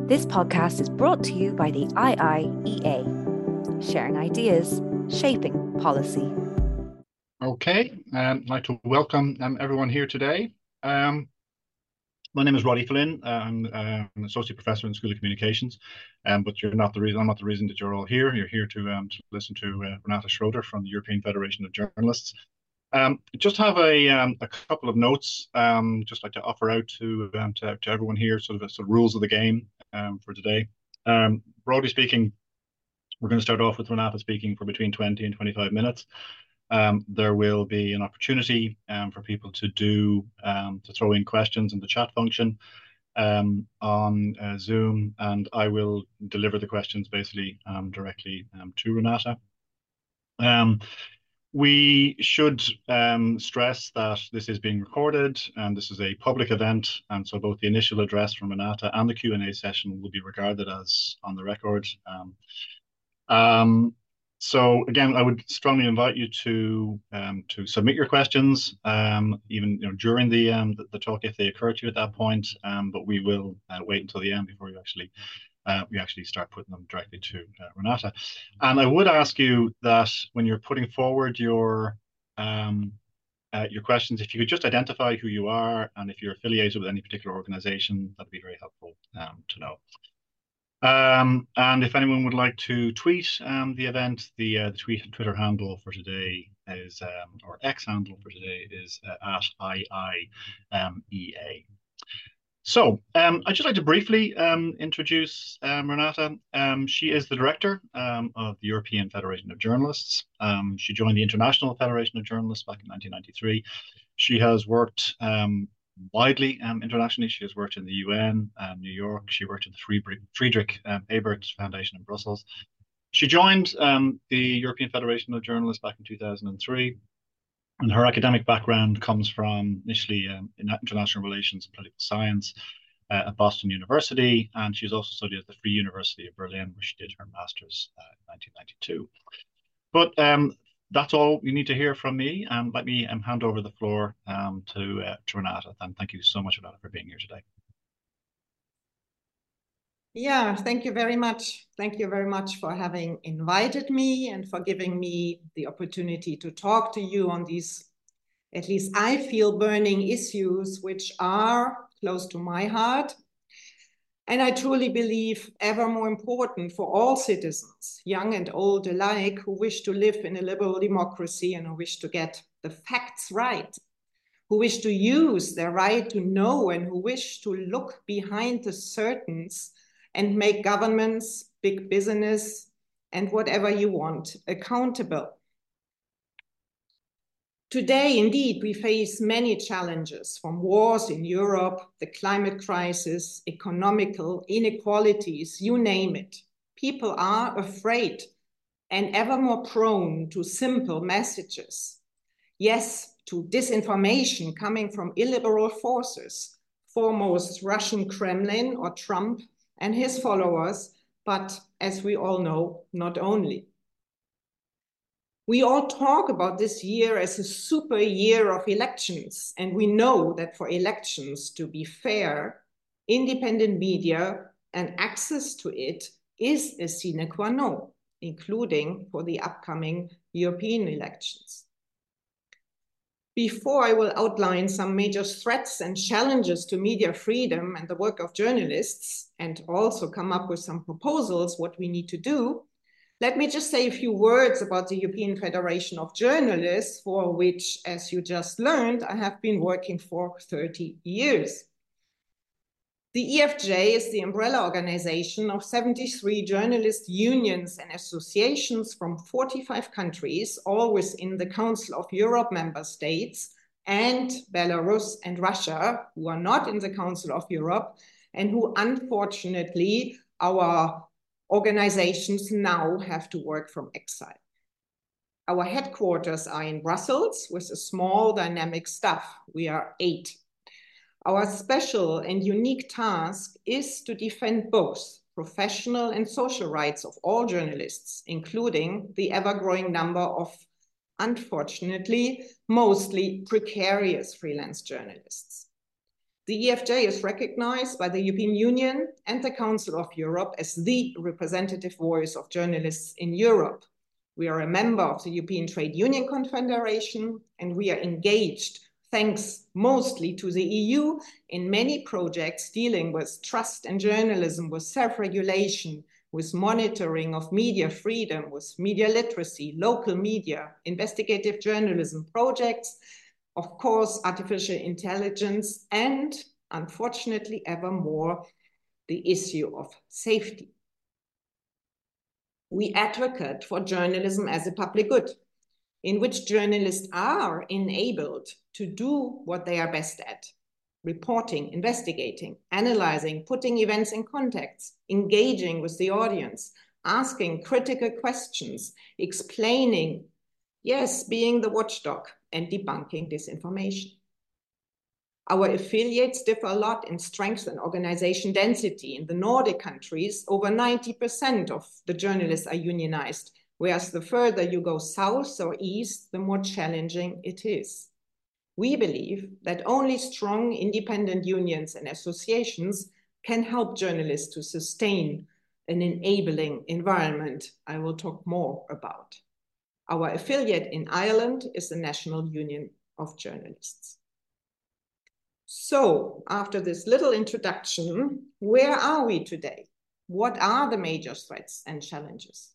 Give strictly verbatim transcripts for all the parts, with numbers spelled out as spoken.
This podcast is brought to you by the I I E A, sharing ideas, shaping policy. Okay, um, I'd like to welcome um, everyone here today. Um, my name is Roddy Flynn. I'm uh, an associate professor in the School of Communications, um, but you're not the reason. I'm not the reason that you're all here. You're here to, um, to listen to uh, Renate Schroeder from the European Federation of Journalists. Um, just have a um, a couple of notes. Um, just like to offer out to um, to, to everyone here, sort of a, sort of rules of the game um, for today. Um, broadly speaking, we're going to start off with Renate speaking for between twenty and twenty-five minutes. Um, there will be an opportunity um, for people to do um, to throw in questions in the chat function um, on uh, Zoom, and I will deliver the questions basically um, directly um, to Renate. Um, we should um, stress that this is being recorded and this is a public event, and so both the initial address from Renate and the Q and A session will be regarded as on the record. Um, um, So again, I would strongly invite you to um, to submit your questions, um, even you know during the, um, the the talk if they occur to you at that point. Um, but we will uh, wait until the end before you actually uh, we actually start putting them directly to uh, Renate. And I would ask you that when you're putting forward your um, uh, your questions, if you could just identify who you are and if you're affiliated with any particular organization, that'd be very helpful um, to know. Um, and if anyone would like to tweet um, the event, the uh, the tweet Twitter handle for today is um, or X handle for today is uh, at I I E A. So um, I'd just like to briefly um, introduce um, Renate. Um, she is the director um, of the European Federation of Journalists. Um, she joined the International Federation of Journalists back in nineteen ninety-three. She has worked um, widely um, internationally. She has worked in the U N, um, New York. She worked in the Friedrich, Friedrich um, Ebert Foundation in Brussels. She joined um, the European Federation of Journalists back in two thousand three. And her academic background comes from initially um, in international relations and political science uh, at Boston University. And she's also studied at the Free University of Berlin, where she did her master's uh, in nineteen ninety-two. But um, that's all you need to hear from me. And let me um, hand over the floor um, to, uh, to Renate. And thank you so much, Renate, for being here today. Yeah, thank you very much. Thank you very much for having invited me and for giving me the opportunity to talk to you on these, at least I feel, burning issues which are close to my heart. And I truly believe ever more important for all citizens, young and old alike, who wish to live in a liberal democracy and who wish to get the facts right, who wish to use their right to know and who wish to look behind the curtains and make governments, big business, and whatever you want accountable. Today, indeed, we face many challenges, from wars in Europe, the climate crisis, economical inequalities, you name it. People are afraid and ever more prone to simple messages. Yes, to disinformation coming from illiberal forces, foremost Russian Kremlin or Trump and his followers, but as we all know, not only. We all talk about this year as a super year of elections, and we know that for elections to be fair, independent media and access to it is a sine qua non, including for the upcoming European elections. Before I will outline some major threats and challenges to media freedom and the work of journalists, and also come up with some proposals what we need to do, let me just say a few words about the European Federation of Journalists, for which, as you just learned, I have been working for thirty years. The E F J is the umbrella organization of seventy-three journalist unions and associations from forty-five countries, all within the Council of Europe member states, and Belarus and Russia, who are not in the Council of Europe, and who unfortunately our organizations now have to work from exile. Our headquarters are in Brussels with a small dynamic staff. We are eight. Our special and unique task is to defend both professional and social rights of all journalists, including the ever-growing number of, unfortunately, mostly precarious freelance journalists. The E F J is recognized by the European Union and the Council of Europe as the representative voice of journalists in Europe. We are a member of the European Trade Union Confederation, and we are engaged, thanks mostly to the E U, in many projects dealing with trust and journalism, with self-regulation, with monitoring of media freedom, with media literacy, local media, investigative journalism projects, of course, artificial intelligence, and unfortunately, ever more, the issue of safety. We advocate for journalism as a public good, in which journalists are enabled to do what they are best at: reporting, investigating, analyzing, putting events in context, engaging with the audience, asking critical questions, explaining, yes, being the watchdog, and debunking disinformation. Our affiliates differ a lot in strength and organization density. In the Nordic countries, over ninety percent of the journalists are unionized, whereas the further you go south or east, the more challenging it is. We believe that only strong independent unions and associations can help journalists to sustain an enabling environment I will talk more about. Our affiliate in Ireland is the National Union of Journalists. So, after this little introduction, where are we today? What are the major threats and challenges?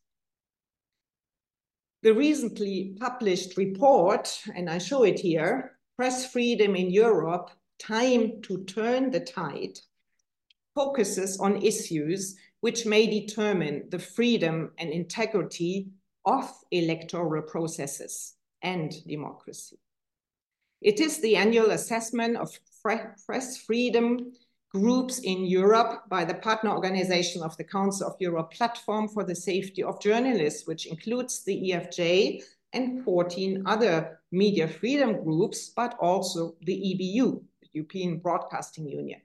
The recently published report, and I show it here, Press Freedom in Europe, Time to Turn the Tide, focuses on issues which may determine the freedom and integrity of electoral processes and democracy. It is the annual assessment of press freedom groups in Europe by the partner organization of the Council of Europe Platform for the Safety of Journalists, which includes the E F J and fourteen other media freedom groups, but also the E B U, the European Broadcasting Union.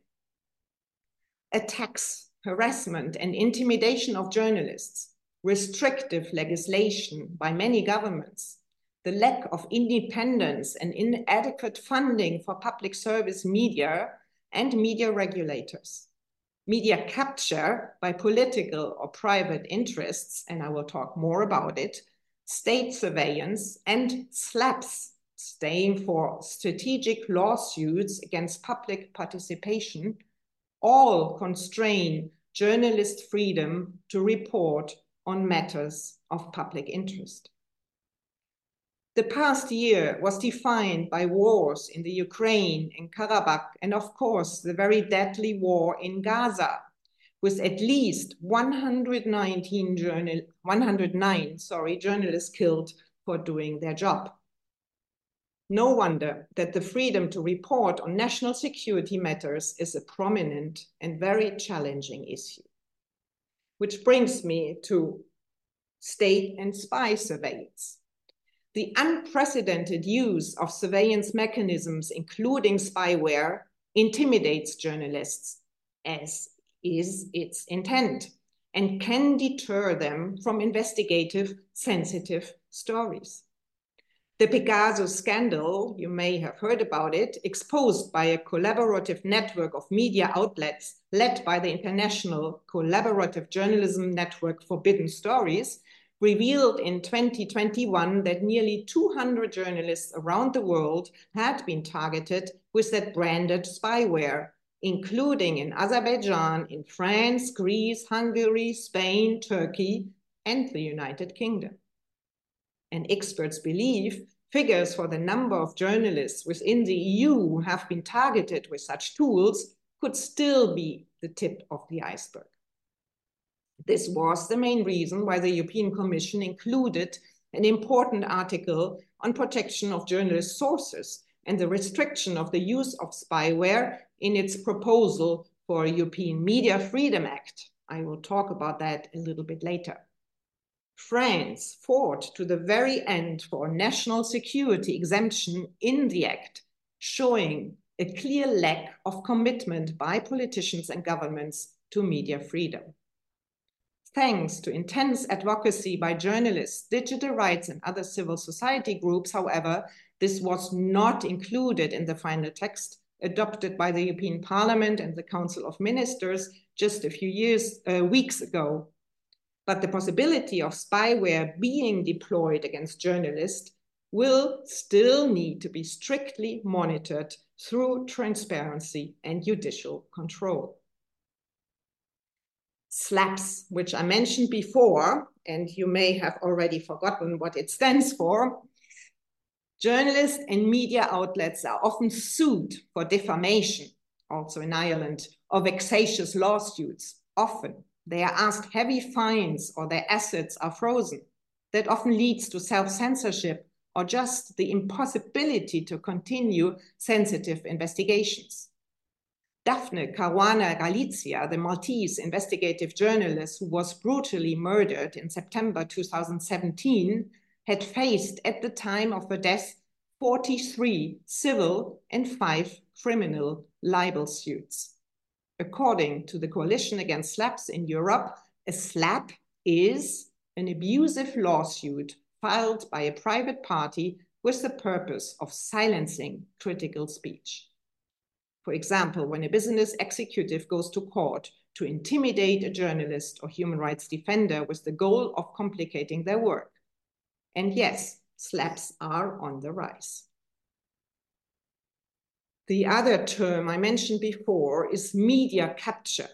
Attacks, harassment, and intimidation of journalists, restrictive legislation by many governments, the lack of independence and inadequate funding for public service media and media regulators, media capture by political or private interests, and I will talk more about it, state surveillance, and SLAPPs, staying for strategic lawsuits against public participation, all constrain journalist freedom to report on matters of public interest. The past year was defined by wars in the Ukraine, in Karabakh, and of course, the very deadly war in Gaza, with at least one hundred nineteen journal, one hundred nine sorry, journalists killed for doing their job. No wonder that the freedom to report on national security matters is a prominent and very challenging issue. Which brings me to state and spy surveillance. The unprecedented use of surveillance mechanisms, including spyware, intimidates journalists, as is its intent, and can deter them from investigative, sensitive stories. The Pegasus scandal, you may have heard about it, exposed by a collaborative network of media outlets led by the international collaborative journalism network Forbidden Stories, revealed in twenty twenty-one that nearly two hundred journalists around the world had been targeted with that branded spyware, including in Azerbaijan, in France, Greece, Hungary, Spain, Turkey, and the United Kingdom. And experts believe figures for the number of journalists within the E U who have been targeted with such tools could still be the tip of the iceberg. This was the main reason why the European Commission included an important article on protection of journalist sources and the restriction of the use of spyware in its proposal for a European Media Freedom Act. I will talk about that a little bit later. France fought to the very end for a national security exemption in the act, showing a clear lack of commitment by politicians and governments to media freedom. Thanks to intense advocacy by journalists, digital rights, and other civil society groups, however, this was not included in the final text, adopted by the European Parliament and the Council of Ministers just a few years, uh, weeks ago. But the possibility of spyware being deployed against journalists will still need to be strictly monitored through transparency and judicial control. SLAPS, which I mentioned before, and you may have already forgotten what it stands for. Journalists and media outlets are often sued for defamation, also in Ireland, or vexatious lawsuits. Often they are asked heavy fines or their assets are frozen. That often leads to self-censorship or just the impossibility to continue sensitive investigations. Daphne Caruana Galizia, the Maltese investigative journalist who was brutally murdered in September two thousand seventeen, had faced at the time of her death forty-three civil and five criminal libel suits. According to the Coalition Against SLAPS in Europe, a SLAP is an abusive lawsuit filed by a private party with the purpose of silencing critical speech. For example, when a business executive goes to court to intimidate a journalist or human rights defender with the goal of complicating their work. And yes, SLAPs are on the rise. The other term I mentioned before is media capture.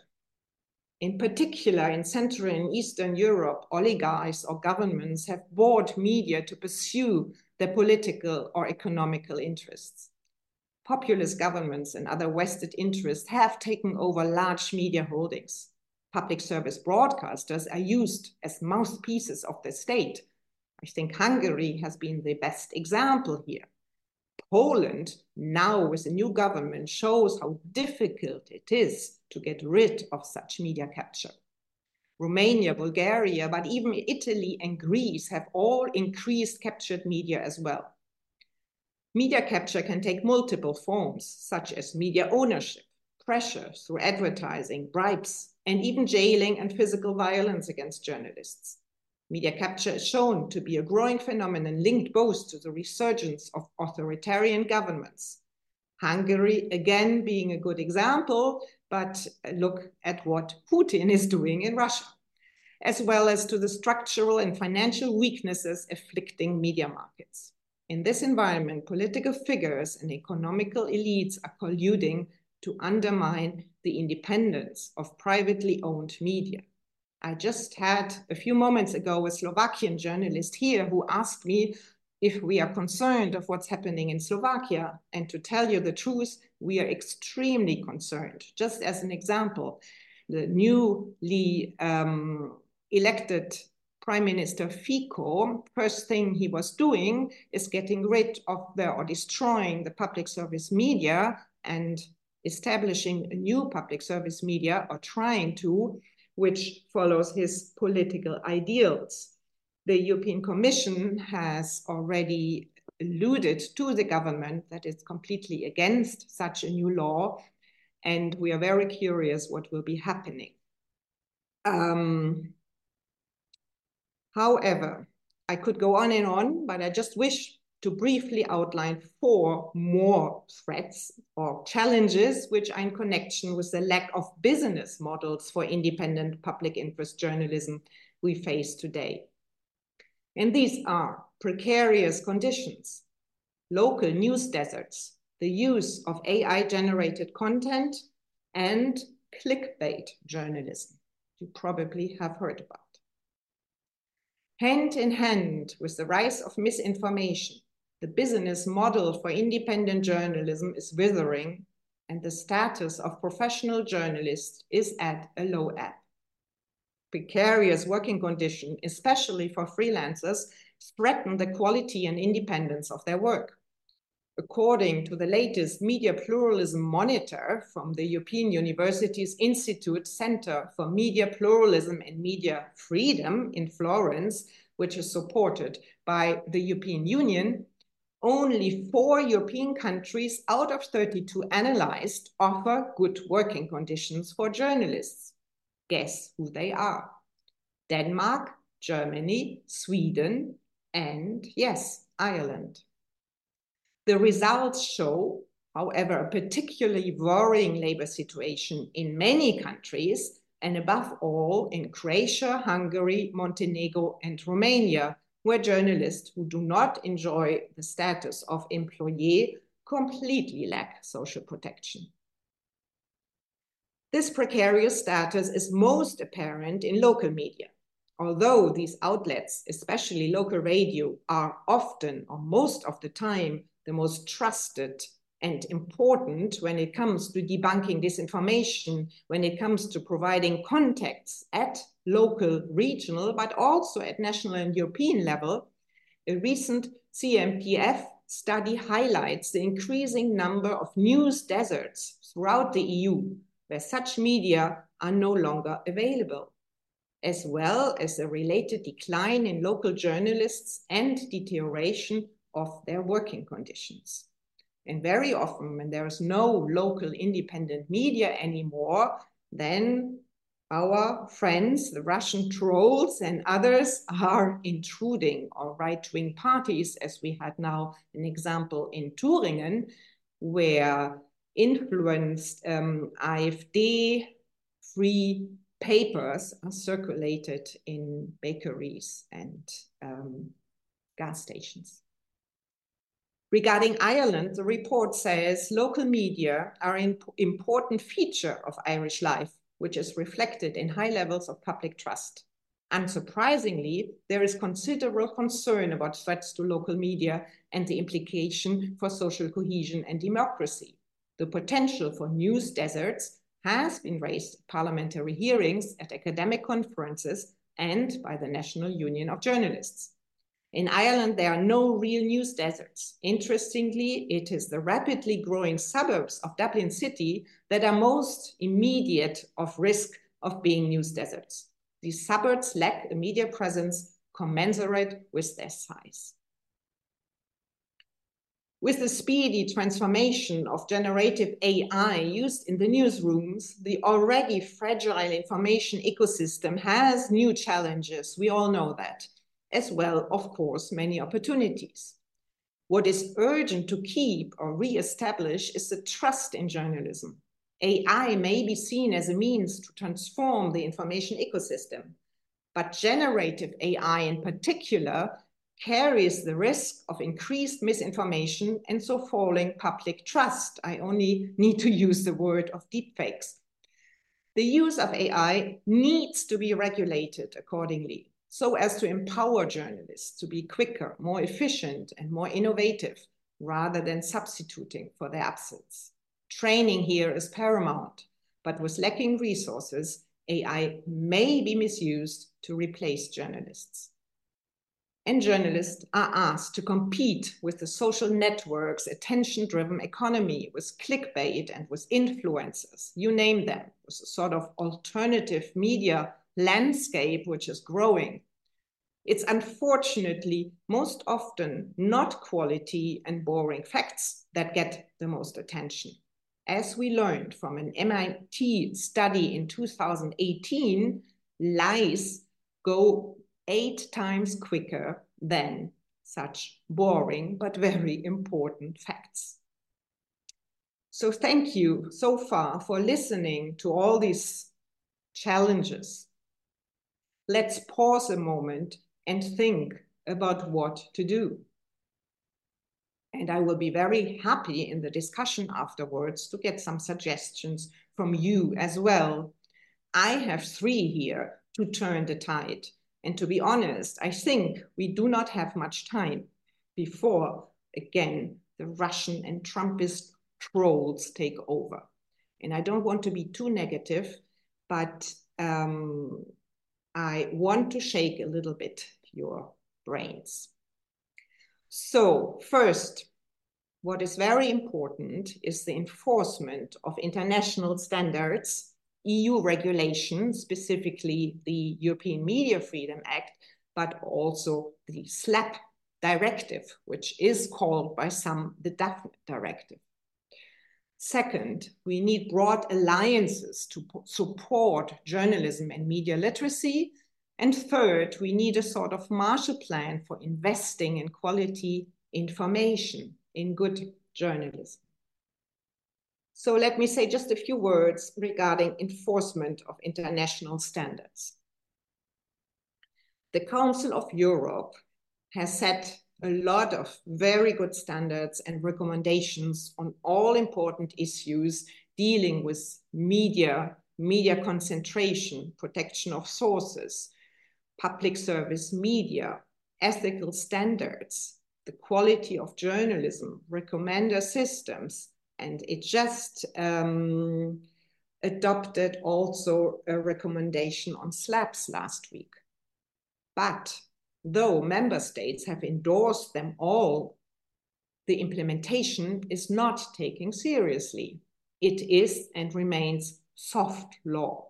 In particular, in Central and Eastern Europe, oligarchs or governments have bought media to pursue their political or economical interests. Populist governments and other vested interests have taken over large media holdings. Public service broadcasters are used as mouthpieces of the state. I think Hungary has been the best example here. Poland, now with a new government, shows how difficult it is to get rid of such media capture. Romania, Bulgaria, but even Italy and Greece have all increased captured media as well. Media capture can take multiple forms, such as media ownership, pressure through advertising, bribes, and even jailing and physical violence against journalists. Media capture is shown to be a growing phenomenon linked both to the resurgence of authoritarian governments. Hungary, again, being a good example, but look at what Putin is doing in Russia, as well as to the structural and financial weaknesses afflicting media markets. In this environment, political figures and economical elites are colluding to undermine the independence of privately owned media. I just had a few moments ago a Slovakian journalist here who asked me if we are concerned of what's happening in Slovakia. And to tell you the truth, we are extremely concerned. Just as an example, the newly um, elected Prime Minister Fico, first thing he was doing is getting rid of the or destroying the public service media and establishing a new public service media, or trying to, which follows his political ideals. The European Commission has already alluded to the government that it's completely against such a new law, and we are very curious what will be happening. Um, however, I could go on and on, but I just wish to briefly outline four more threats or challenges which are in connection with the lack of business models for independent public interest journalism we face today. And these are precarious conditions, local news deserts, the use of A I-generated content, and clickbait journalism. You probably have heard about. Hand in hand with the rise of misinformation, the business model for independent journalism is withering, and the status of professional journalists is at a low ebb. Precarious working conditions, especially for freelancers, threaten the quality and independence of their work. According to the latest Media Pluralism Monitor from the European University's Institute Center for Media Pluralism and Media Freedom in Florence, which is supported by the European Union, only four European countries out of thirty-two analyzed offer good working conditions for journalists. Guess who they are? Denmark, Germany, Sweden, and yes, Ireland. The results show however, a particularly worrying labor situation in many countries, and above all in Croatia, Hungary, Montenegro, and Romania, where journalists who do not enjoy the status of employee completely lack social protection. This precarious status is most apparent in local media. Although these outlets, especially local radio, are often or most of the time the most trusted and important when it comes to debunking disinformation, when it comes to providing contacts at local, regional, but also at national and European level, a recent C M P F study highlights the increasing number of news deserts throughout the E U, where such media are no longer available, as well as a related decline in local journalists and deterioration of their working conditions. And very often, when there is no local independent media anymore, then our friends, the Russian trolls and others, are intruding, or right-wing parties, as we had now an example in Thüringen, where influenced um, AfD-free papers are circulated in bakeries and um, gas stations. Regarding Ireland, the report says local media are an important feature of Irish life, which is reflected in high levels of public trust. Unsurprisingly, there is considerable concern about threats to local media and the implication for social cohesion and democracy. The potential for news deserts has been raised at parliamentary hearings, at academic conferences, and by the National Union of Journalists. In Ireland, there are no real news deserts. Interestingly, it is the rapidly growing suburbs of Dublin City that are most immediate of risk of being news deserts. These suburbs lack a media presence commensurate with their size. With the speedy transformation of generative A I used in the newsrooms, the already fragile information ecosystem has new challenges. We all know that. As well, of course, many opportunities. What is urgent to keep or re-establish is the trust in journalism. A I may be seen as a means to transform the information ecosystem, but generative A I in particular carries the risk of increased misinformation and so falling public trust. I only need to use the word of deepfakes. The use of A I needs to be regulated accordingly, so as to empower journalists to be quicker, more efficient, and more innovative, rather than substituting for their absence. Training here is paramount, but with lacking resources, A I may be misused to replace journalists. And journalists are asked to compete with the social networks, attention-driven economy, with clickbait and with influencers, you name them, with a sort of alternative media landscape which is growing. It's unfortunately most often not quality and boring facts that get the most attention. As we learned from an M I T study in two thousand eighteen, lies go eight times quicker than such boring but very important facts. So thank you so far for listening to all these challenges. Let's pause a moment and think about what to do. And I will be very happy in the discussion afterwards to get some suggestions from you as well. I have three here to turn the tide. And to be honest, I think we do not have much time before, again, the Russian and Trumpist trolls take over. And I don't want to be too negative, but um, I want to shake a little bit your brains. So first, what is very important is the enforcement of international standards, E U regulations, specifically the European Media Freedom Act, but also the SLAPP directive, which is called by some the Daphne directive. Second, we need broad alliances to support journalism and media literacy. And third, we need a sort of Marshall Plan for investing in quality information, in good journalism. So let me say just a few words regarding enforcement of international standards. The Council of Europe has set a lot of very good standards and recommendations on all important issues dealing with media, media concentration, protection of sources, public service media, ethical standards, the quality of journalism, recommender systems, and it just um, adopted also a recommendation on SLAPS last week. But though member states have endorsed them all, the implementation is not taken seriously. It is and remains soft law.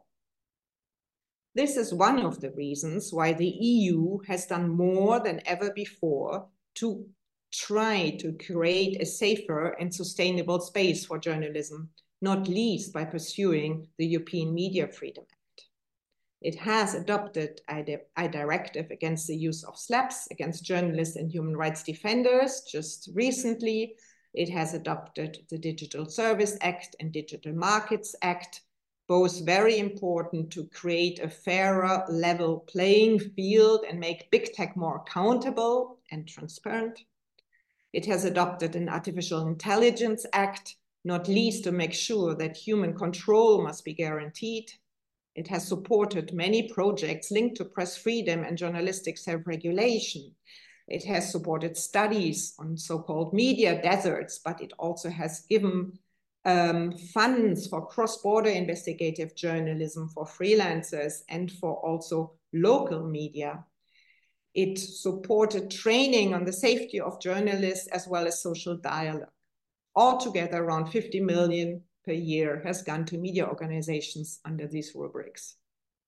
This is one of the reasons why the E U has done more than ever before to try to create a safer and sustainable space for journalism, not least by pursuing the European Media Freedom Act. It has adopted a directive against the use of SLAPS against journalists and human rights defenders just recently. It has adopted the Digital Service Act and Digital Markets Act, both very important to create a fairer, level playing field and make big tech more accountable and transparent. It has adopted an Artificial Intelligence Act, not least to make sure that human control must be guaranteed. It has supported many projects linked to press freedom and journalistic self-regulation. It has supported studies on so-called media deserts, but it also has given um, funds for cross-border investigative journalism for freelancers and for also local media. It supported training on the safety of journalists as well as social dialogue. Altogether, around fifty million per year has gone to media organizations under these rubrics.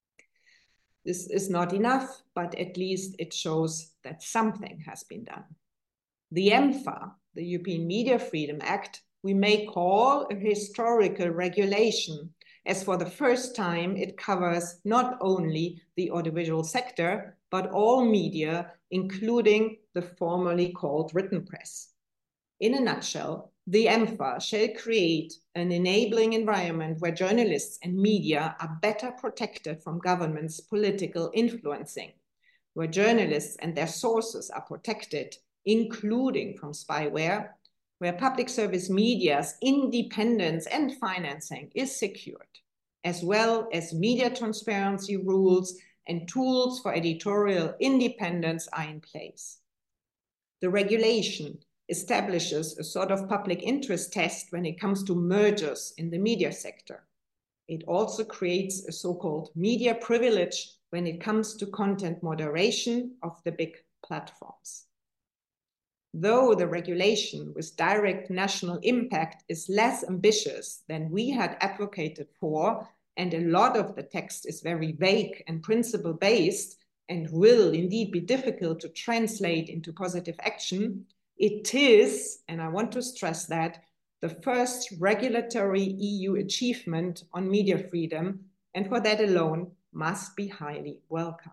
This is not enough, but at least it shows that something has been done. The EMFA, the European Media Freedom Act, we may call a historical regulation, as for the first time it covers not only the audiovisual sector, but all media, including the formerly called written press. In a nutshell, the EMFA shall create an enabling environment where journalists and media are better protected from government's political influencing, where journalists and their sources are protected, including from spyware, where public service media's independence and financing is secured, as well as media transparency rules and tools for editorial independence are in place. The regulation establishes a sort of public interest test when it comes to mergers in the media sector. It also creates a so-called media privilege when it comes to content moderation of the big platforms. Though the regulation with direct national impact is less ambitious than we had advocated for, and a lot of the text is very vague and principle-based and will indeed be difficult to translate into positive action, it is, and I want to stress that, the first regulatory E U achievement on media freedom, and for that alone must be highly welcomed.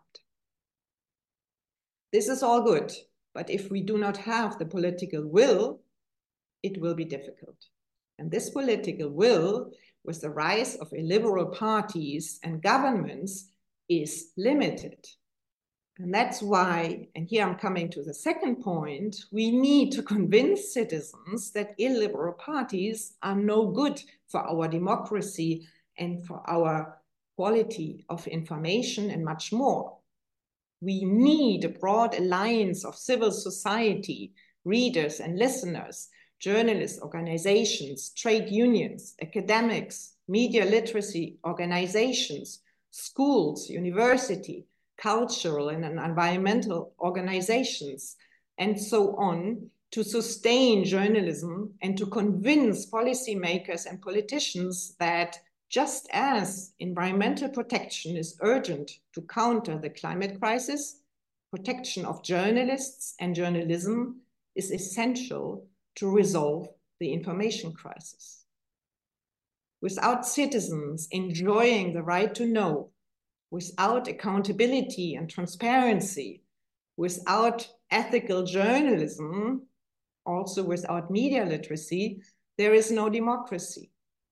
This is all good, but if we do not have the political will, it will be difficult. And this political will, with the rise of illiberal parties and governments, is limited. And that's why, and here I'm coming to the second point, we need to convince citizens that illiberal parties are no good for our democracy and for our quality of information and much more. We need a broad alliance of civil society, readers and listeners, journalist organizations, trade unions, academics, media literacy organizations, schools, university, cultural and environmental organizations, and so on, to sustain journalism and to convince policymakers and politicians that just as environmental protection is urgent to counter the climate crisis, protection of journalists and journalism is essential to resolve the information crisis. Without citizens enjoying the right to know, without accountability and transparency, without ethical journalism, also without media literacy, there is no democracy.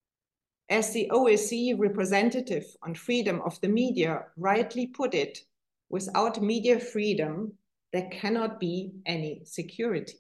As the O S C E representative on freedom of the media rightly put it, without media freedom, there cannot be any security.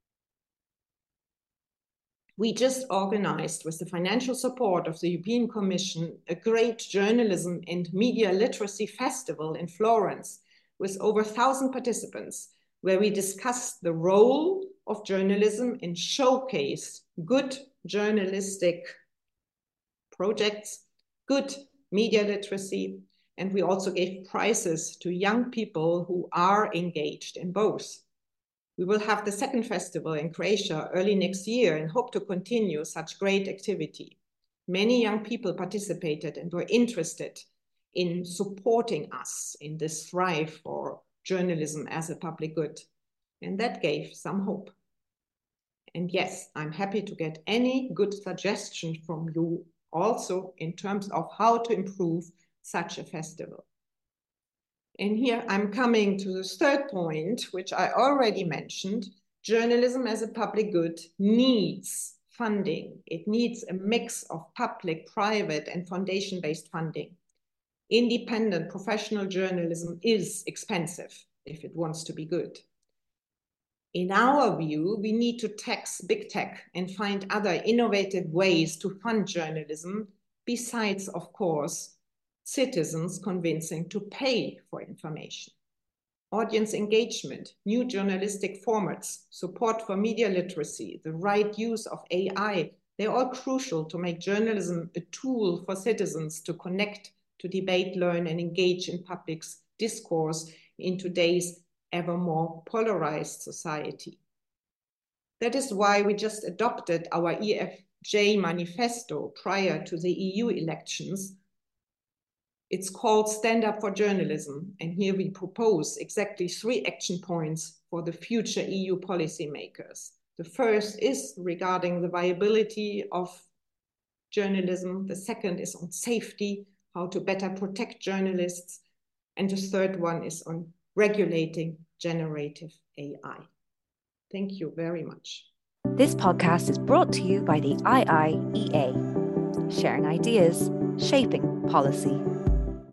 We just organized, with the financial support of the European Commission, a great journalism and media literacy festival in Florence with over a thousand participants, where we discussed the role of journalism and showcased good journalistic projects, good media literacy, and we also gave prizes to young people who are engaged in both. We will have the second festival in Croatia early next year and hope to continue such great activity. Many young people participated and were interested in supporting us in this thrive for journalism as a public good. And that gave some hope. And yes, I'm happy to get any good suggestions from you also in terms of how to improve such a festival. And here I'm coming to the third point, which I already mentioned. Journalism as a public good needs funding. It needs a mix of public, private, and foundation-based funding. Independent professional journalism is expensive if it wants to be good. In our view, we need to tax big tech and find other innovative ways to fund journalism, besides, of course, citizens convincing to pay for information. Audience engagement, new journalistic formats, support for media literacy, the right use of A I, they're all crucial to make journalism a tool for citizens to connect, to debate, learn, and engage in public discourse in today's ever more polarized society. That is why we just adopted our E F J manifesto prior to the E U elections. It's called Stand Up for Journalism, and here we propose exactly three action points for the future E U policymakers. The first is regarding the viability of journalism. The second is on safety, how to better protect journalists. And the third one is on regulating generative A I. Thank you very much. This podcast is brought to you by the I I E A, sharing ideas, shaping policy.